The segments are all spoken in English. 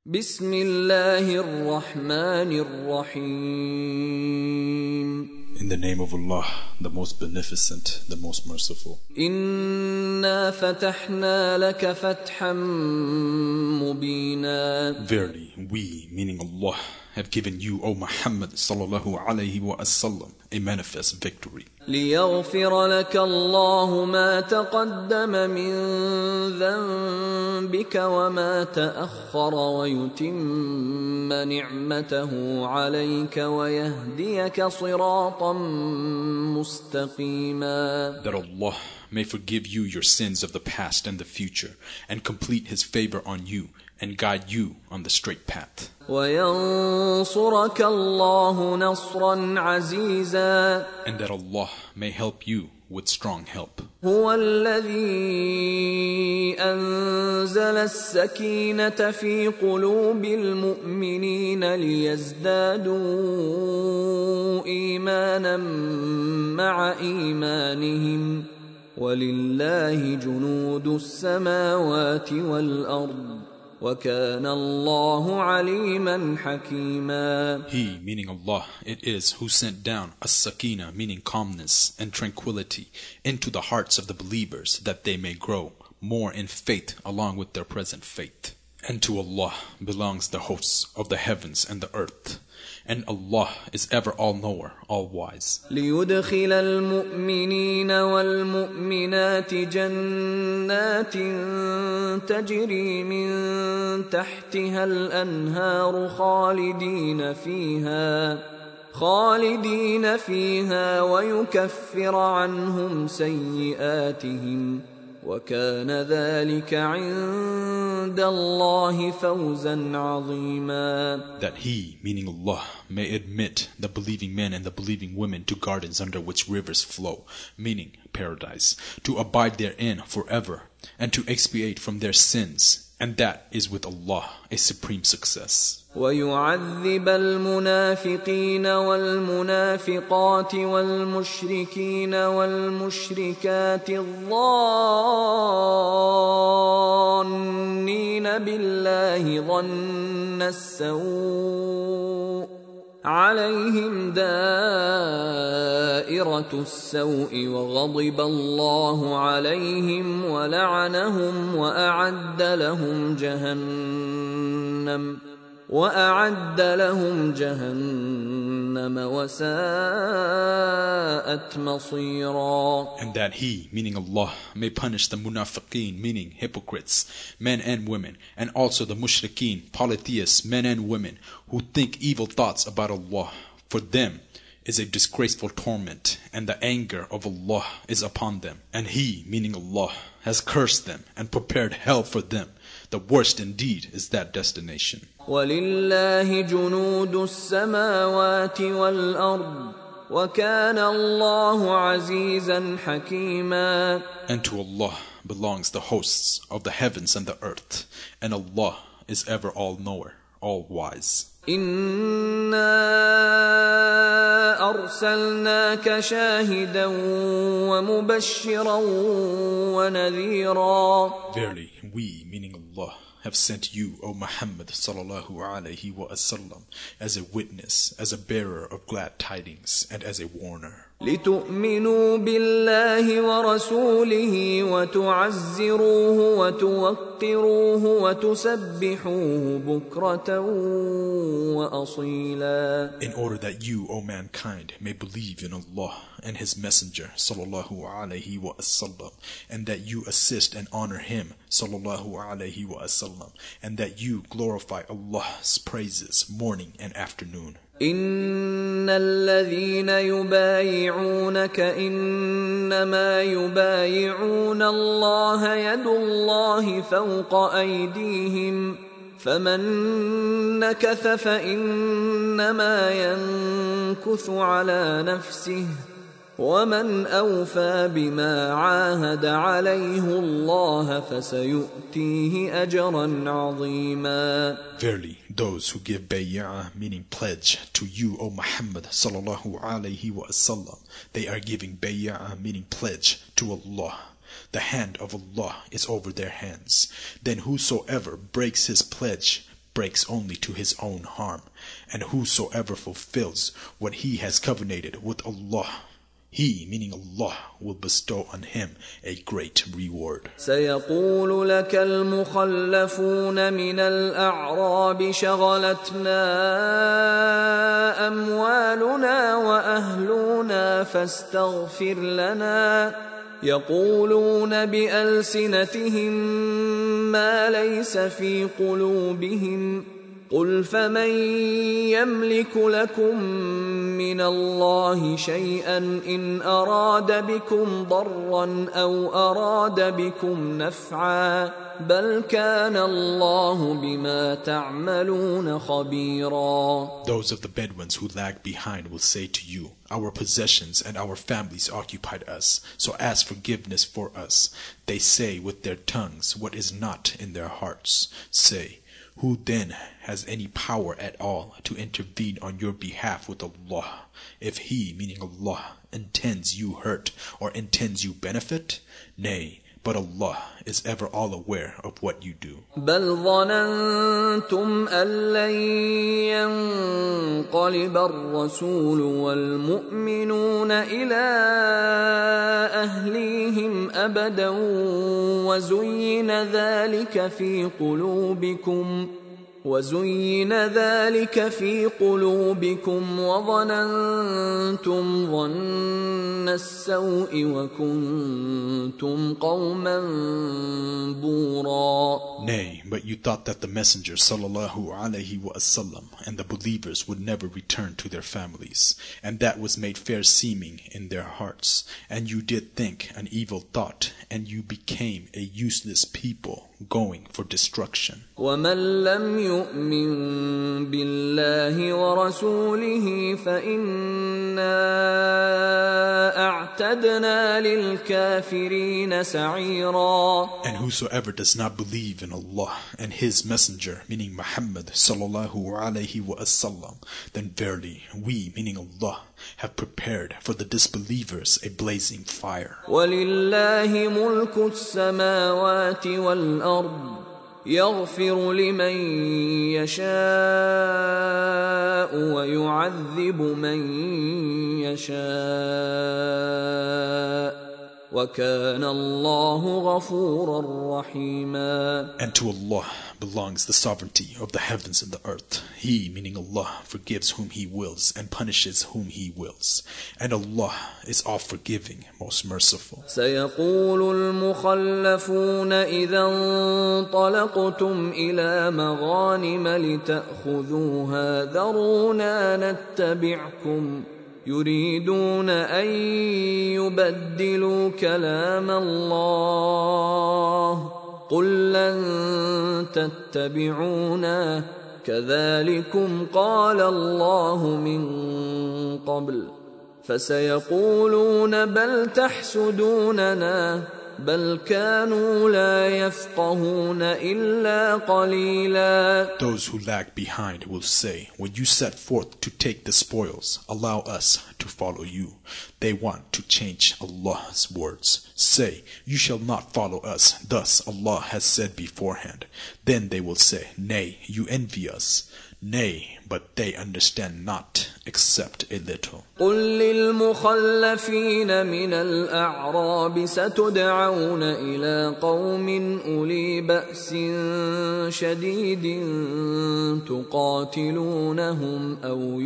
بسم الله الرحمن الرحيم In the name of Allah, the most beneficent, the most merciful. إنا فتحنا لك فتحا مبينا. Verily, we, meaning Allah, have given you, O Muhammad sallallahu alayhi wa sallam, a manifest victory. ليغفر لك الله ما تقدم من ذنبك وما تأخر ويتم نعمته عليك ويهديك صراطا مستقيما. That Allah may forgive you your sins of the past and the future, and complete His favor on you, and guide you on the straight path. وينصرك الله نصرا عزيزا. And that Allah may help you with strong help. هو الذي أنزل السكينة في قلوب المؤمنين ليزدادوا إيمانا مع إيمانهم ولله جنود السماوات والأرض وَكَانَ اللَّهُ عَلِيمًا حَكِيمًا. He, meaning Allah, it is who sent down as-sakina, meaning calmness and tranquility, into the hearts of the believers, that they may grow more in faith along with their present faith. And to Allah belongs the hosts of the heavens and the earth. And Allah is ever all-knower, all-wise. ليدخل المؤمنين والمؤمنات جنات تجري من تحتها الأنهار خالدين فيها ويكفر عنهم سيئاتهم وكان ذلك عند الله فوزا عظيما. That He, meaning Allah, may admit the believing men and the believing women to gardens under which rivers flow, meaning paradise, to abide therein forever, and to expiate from their sins, and that is with Allah a supreme success. ويعذب المنافقين والمنافقات والمشركين والمشركات الظانين بالله ظن السوء عليهم دائرة السوء وغضب الله عليهم ولعنهم وأعد لهم جهنم وساءت مصيرا. And that He, meaning Allah, may punish the munafiqeen, meaning hypocrites, men and women, and also the mushrikeen, polytheists, men and women, who think evil thoughts about Allah. For them is a disgraceful torment, and the anger of Allah is upon them. And He, meaning Allah, has cursed them and prepared hell for them. The worst indeed is that destination. وَلِلَّهِ جُنُودُ السَّمَاوَاتِ وَالْأَرْضِ وَكَانَ اللَّهُ عَزِيزًا حَكِيمًا. And to Allah belongs the hosts of the heavens and the earth, and Allah is ever all-knower, all-wise. إِنَّا أَرْسَلْنَاكَ شَاهِدًا وَمُبَشِّرًا وَنَذِيرًا. Verily, we, meaning Allah, have sent you, O Muhammad sallallahu alayhi wa sallam, as a witness, as a bearer of glad tidings, and as a warner. لِتُؤْمِنُوا بِاللَّهِ وَرَسُولِهِ وَتُعَزِّرُوهُ وَتُوَقِّرُوهُ وَتُسَبِّحُوهُ بُكْرَةً وَأَصِيلًا. In order that you, O mankind, may believe in Allah and His Messenger sallallahu alayhi wa sallam, and that you assist and honor Him sallallahu alayhi wa sallam, and that you glorify Allah's praises morning and afternoon. إن الذين يبايعونك إنما يبايعون الله يد الله فوق أيديهم فمن نكث فإنما ينكث على نفسه ومن أوفى بما عاهد عليه الله فسيؤتيه أجرا عظيما. Verily, those who give bay'ah, meaning pledge, to you, O Muhammad sallallahu alayhi wa sallam, they are giving bay'ah, meaning pledge, to Allah. The hand of Allah is over their hands. Then whosoever breaks his pledge, breaks only to his own harm, and whosoever fulfills what he has covenanted with Allah, He, meaning Allah, will bestow on him a great reward. سيقول لك المخلفون من الأعراب شغلتنا أموالنا وأهلنا فاستغفر لنا يقولون بألسنتهم ما ليس في قلوبهم قل فمن يملك لكم من الله شيئا إن أراد بكم ضرا أو أراد بكم نفعا بل كان الله بما تعملون خبيرا. Those of the Bedouins who lag behind will say to you, our possessions and our families occupied us, so ask forgiveness for us. They say with their tongues what is not in their hearts. Say, who then has any power at all to intervene on your behalf with Allah? If He, meaning Allah, intends you hurt or intends you benefit? Nay, but Allah is ever all aware of what you do. بل ظننتم أن لن ينقلب الرسول والمؤمنون إلى أهليهم أبدا وزين ذلك في قلوبكم وظننتم ظن السوء وكنتم قوما بورا. Nay, but you thought that the Messenger sallallahu alaihi wasallam and the believers would never return to their families, and that was made fair seeming in their hearts, and you did think an evil thought, and you became a useless people going for destruction. ومن لم يؤمن بالله ورسوله فإنا أعتدنا للكافرين سعيرا. And whosoever does not believe in Allah and His Messenger, meaning Muhammad sallallahu alaihi wasallam, then verily we, meaning Allah, have prepared for the disbelievers a blazing fire. وَلِلَّهِ مُلْكُ السَّمَاوَاتِ وَالْأَرْضِ يَغْفِرُ لِمَن يَشَاءُ وَيُعَذِّبُ مَن يَشَاءُ وَكَانَ اللَّهُ غَفُورًا رَحِيمًا. And to Allah belongs the sovereignty of the heavens and the earth. He, meaning Allah, forgives whom He wills and punishes whom He wills. And Allah is all-forgiving, most merciful. سيقول المخلفون إذا انطلقتم إلى مغانم لتأخذوها ذرونا نتبعكم يريدون أن يبدلوا كلام الله قل لن تتبعونا كذلكم قال الله من قبل فسيقولون بل تحسدوننا بل كانوا لا يفقهون إلا قليلا. Those who lag behind will say, when you set forth to take the spoils, allow us to follow you. They want to change Allah's words. Say, you shall not follow us, thus Allah has said beforehand. Then they will say, nay, you envy us. Nay, but they understand not except a little. قل للمخلفين من الأعراب ستدعون إلى قوم أولي بأس شديد تقاتلونهم أو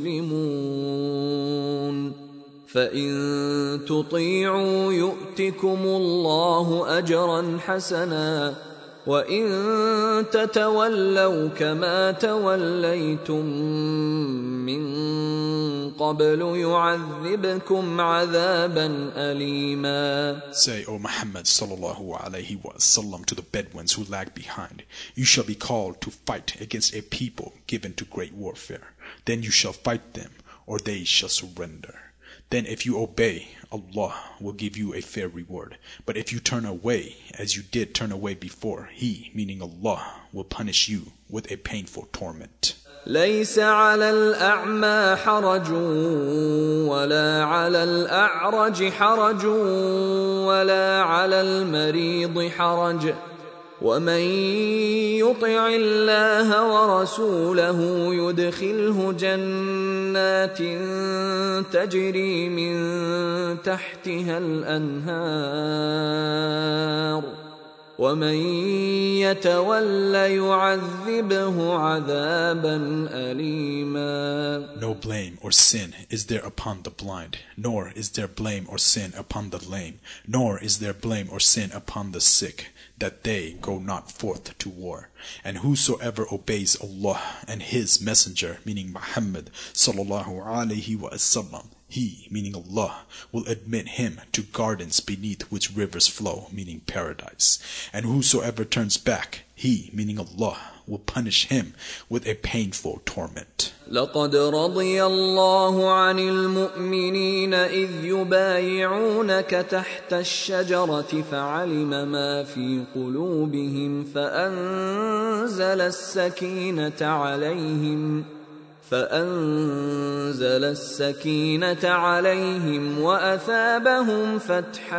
يسلمون فإن تطيعوا يؤتكم الله أجرا حسنا وإن تتولوا كما توليتم من قبل يعذبكم عذابا أليما. Say, O Muhammad sallallahu alaihi wasallam, to the Bedouins who lag behind, you shall be called to fight against a people given to great warfare. Then you shall fight them, or they shall surrender. Then if you obey, Allah will give you a fair reward. But if you turn away, as you did turn away before, He, meaning Allah, will punish you with a painful torment. ليس على الأعمى حرج ولا على الأعرج حرج ولا على المريض حرج ومن يطع الله ورسوله يدخله جنات تجري من تحتها الأنهار ومن يتول يعذبه عذابا أليما. No blame or sin is there upon the blind, nor is there blame or sin upon the lame, nor is there blame or sin upon the sick, that they go not forth to war. And whosoever obeys Allah and His Messenger, meaning Muhammad sallallahu alaihi wasallam, He, meaning Allah, will admit him to gardens beneath which rivers flow, meaning paradise. And whosoever turns back, He, meaning Allah, will punish him with a painful torment. لقد رضي الله عن المؤمنين إذ يبايعونك تحت الشجرة فعلم ما في قلوبهم فأنزل السكينة عليهم وأثابهم فتحا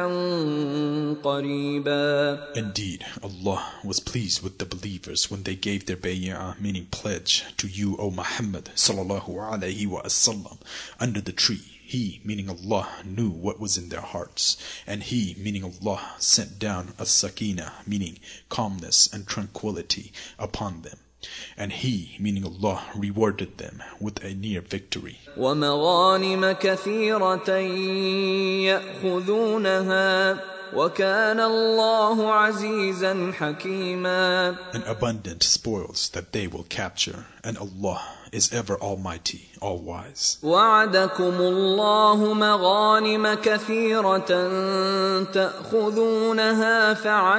قريبا. Indeed, Allah was pleased with the believers when they gave their bay'ah, meaning pledge, to you, O Muhammad sallallahu alaihi wasallam, under the tree. He, meaning Allah, knew what was in their hearts, and He, meaning Allah, sent down a sakina, meaning calmness and tranquility, upon them. And He, meaning Allah, rewarded them with a near victory. وَمَغَانِمَ كَثِيرَةً يَأْخُذُونَهَا وَكَانَ اللَّهُ عَزِيزًا حَكِيمًا. And abundant spoils that they will capture, and Allah is ever almighty, all-wise. وَعَدَكُمُ اللَّهُ مَغَانِمَ كَثِيرَةً تَأْخُذُونَهَا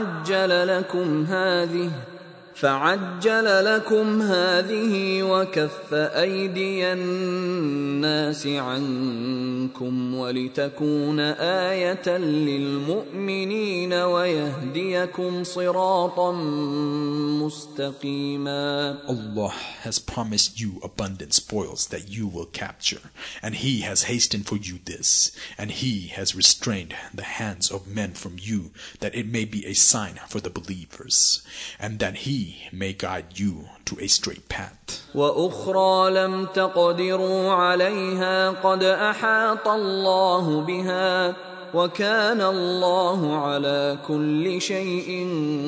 فعجل لكم هذه وكف أيدي الناس عنكم ولتكون آية للمؤمنين ويهديكم صراطا مستقيما. Allah has promised you abundant spoils that you will capture, and He has hastened for you this, and He has restrained the hands of men from you, that it may be a sign for the believers, and that He may guide you to a straight path. وأخرى لم تقدروا عليها قد أحاط الله بها وكان الله على كل شيء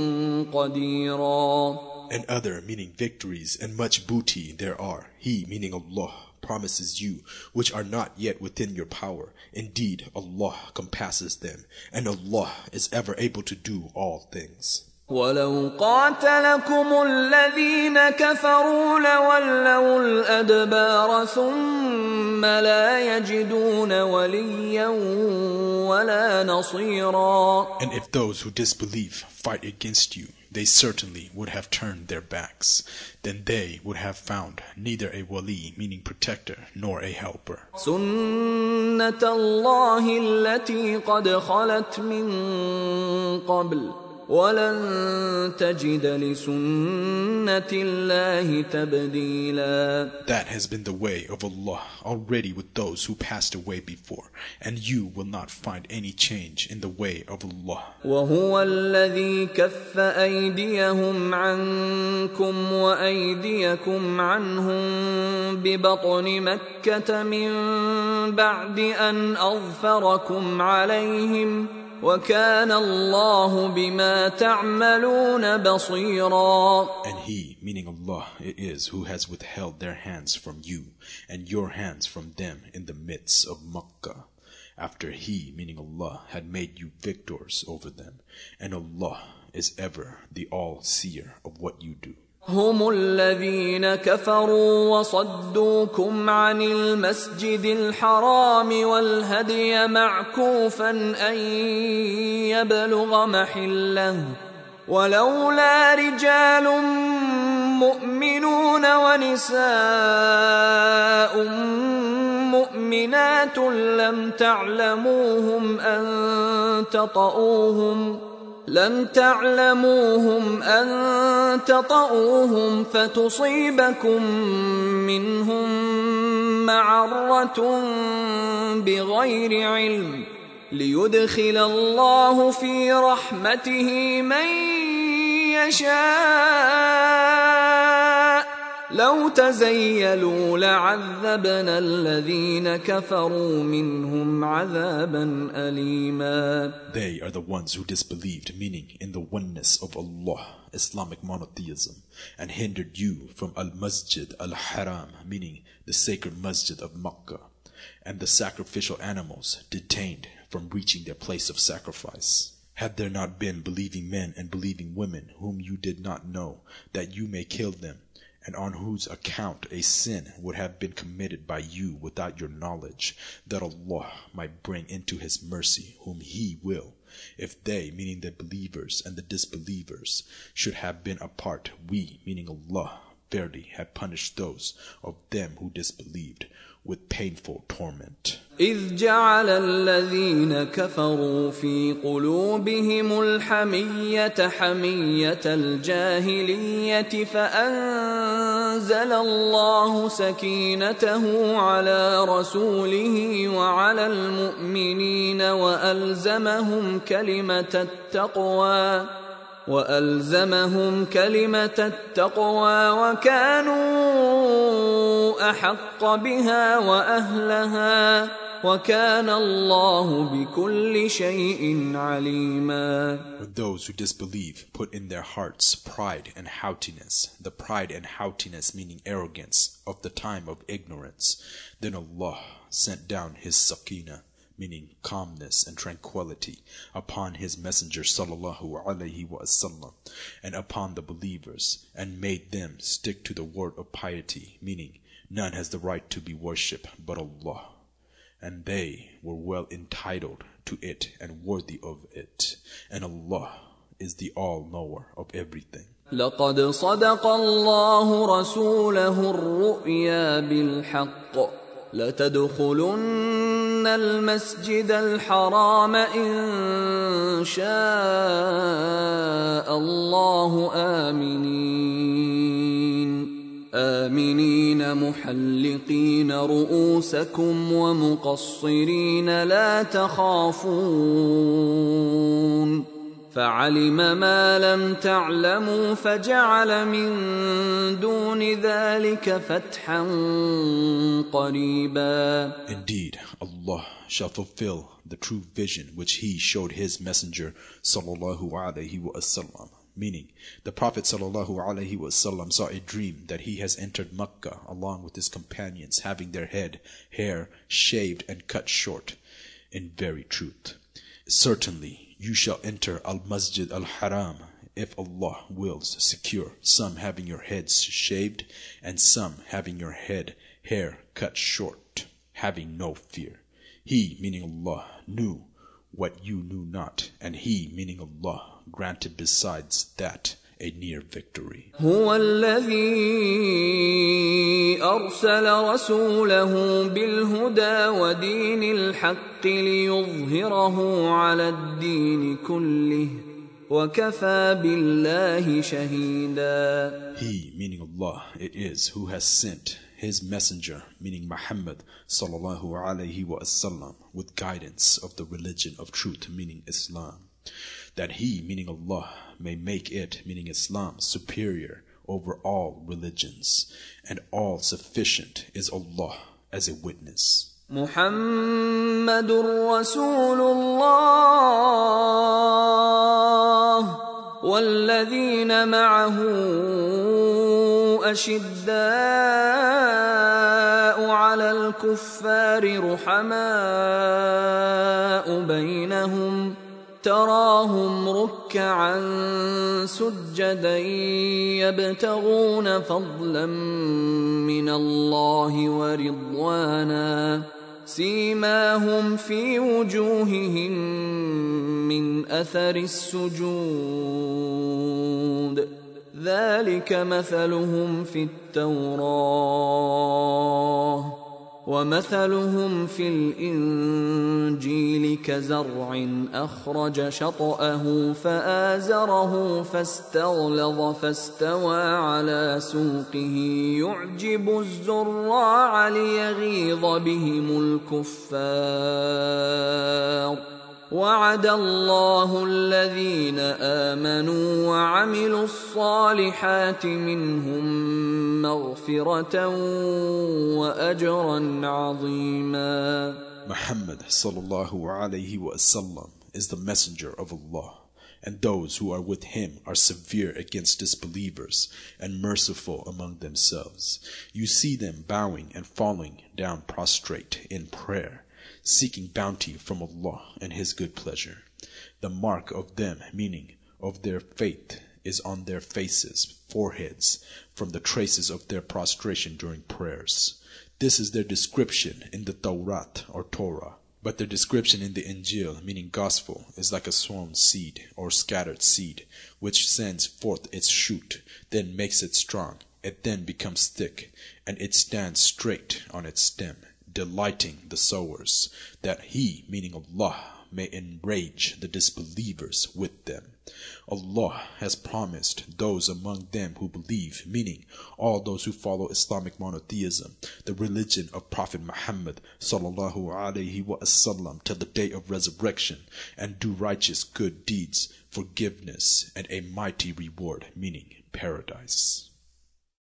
قديرا. And other, meaning victories and much booty there are, He, meaning Allah, promises you, which are not yet within your power. Indeed, Allah compasses them, and Allah is ever able to do all things. ولو قاتلكم الذين كفروا لولوا الأدبار ثم لا يجدون وليا ولا نصيرا. And if those who disbelieve fight against you, they certainly would have turned their backs. Then they would have found neither a wali, meaning protector, nor a helper. سنة الله التي قد خلت من قبل وَلَن تَجِدَ لِسُنَّةِ اللَّهِ تَبْدِيلًا. That has been the way of Allah already with those who passed away before, and you will not find any change in the way of Allah. وَهُوَ الَّذِي كَفَّ أَيْدِيَهُمْ عَنكُمْ وَأَيْدِيَكُمْ عَنْهُمْ بِبَطْنِ مَكَّةَ مِنْ بَعْدِ أَنْ أَظْفَرَكُمْ عَلَيْهِمْ وَكَانَ اللَّهُ بِمَا تَعْمَلُونَ بَصِيرًا. And He, meaning Allah, it is who has withheld their hands from you and your hands from them in the midst of Makkah, after He, meaning Allah, had made you victors over them, and Allah is ever the all-seer of what you do. هم الذين كفروا وصدوكم عن المسجد الحرام والهدي معكوفا أن يبلغ محله ولولا رجال مؤمنون ونساء مؤمنات لم تعلموهم أن تطؤوهم فتصيبكم منهم معرة بغير علم ليدخل الله في رحمته من يشاء لو تزيلوا لعذبنا الذين كفروا منهم عذابا أليما. They are the ones who disbelieved, meaning in the oneness of Allah, Islamic monotheism, and hindered you from Al-Masjid Al-Haram, meaning the sacred Masjid of Makkah, and the sacrificial animals detained from reaching their place of sacrifice. Had there not been believing men and believing women whom you did not know, that you may kill them, and on whose account a sin would have been committed by you without your knowledge, that Allah might bring into His mercy whom He will. If they, meaning the believers and the disbelievers, should have been apart, we, meaning Allah, verily had punished those of them who disbelieved with painful torment. إذ جعل الذين كفروا في قلوبهم الحمية حمية الجاهلية فأنزل الله سكينته على رسوله وعلى المؤمنين وألزمهم كلمة التقوى وكانوا أحق بها وأهلها وكان الله بكل شيء عليما. When those who disbelieve put in their hearts pride and haughtiness, the pride and haughtiness meaning arrogance of the time of ignorance, then Allah sent down His sakina, meaning calmness and tranquility, upon His Messenger sallallahu alaihi wasallam and upon the believers, and made them stick to the word of piety, meaning none has the right to be worshipped but Allah, and they were well entitled to it and worthy of it, and Allah is the all-knower of everything. لقد صدق الله رسوله الرؤيا بالحق لتدخلن المسجد الحرام إن شاء الله آمنين محلقين رؤوسكم ومقصرين لا تخافون فعلم ما لم تعلموا فجعل من دون ذلك فتحا قريبا. Indeed, Allah shall fulfill the true vision which He showed His Messenger sallallahu alaihi wasallam. Meaning, the Prophet sallallahu alaihi wasallam saw a dream that he has entered Makkah along with his companions, having their hair shaved and cut short. In very truth, certainly you shall enter Al-Masjid Al-Haram, if Allah wills, secure, some having your heads shaved, and some having your hair cut short, having no fear. He, meaning Allah, knew what you knew not, and He, meaning Allah, granted besides that a near victory. هو الذي أرسل رسوله بالهدى ودين الحق ليظهره على الدين كله وكفى بالله شهيدا. He, meaning Allah, it is who has sent His Messenger, meaning Muhammad sallallahu alaihi wasallam, with guidance of the religion of truth, meaning Islam, that He, meaning Allah, may make it, meaning Islam, superior over all religions, and all sufficient is Allah as a witness. محمد رسول الله والذين معه أشداء على الكفار رحماء بينهم تراهم ركعا سجدا يبتغون فضلا من الله ورضوانا سيماهم في وجوههم من أثر السجود ذلك مثلهم في التوراة ومثلهم في الإنجيل كزرع أخرج شطأه فآزره فاستغلظ فاستوى على سوقه يعجب الزراع ليغيظ بهم الكفار وعد الله الذين آمنوا وعملوا الصالحات منهم مغفرة وأجرا عظيما. Muhammad sallallahu alayhi wa sallam is the messenger of Allah, and those who are with him are severe against disbelievers and merciful among themselves. You see them bowing and falling down prostrate in prayer, seeking bounty from Allah and His good pleasure. The mark of them, meaning of their faith, is on their faces, foreheads, from the traces of their prostration during prayers. This is their description in the Tawrat or Torah. But their description in the Injil, meaning gospel, is like a sown seed or scattered seed, which sends forth its shoot, then makes it strong. It then becomes thick, and it stands straight on its stem, delighting the sowers, that He, meaning Allah, may enrage the disbelievers with them. Allah has promised those among them who believe, meaning all those who follow Islamic monotheism, the religion of Prophet Muhammad sallallahu alaihi wasallam, till the day of resurrection, and do righteous good deeds, forgiveness, and a mighty reward, meaning paradise.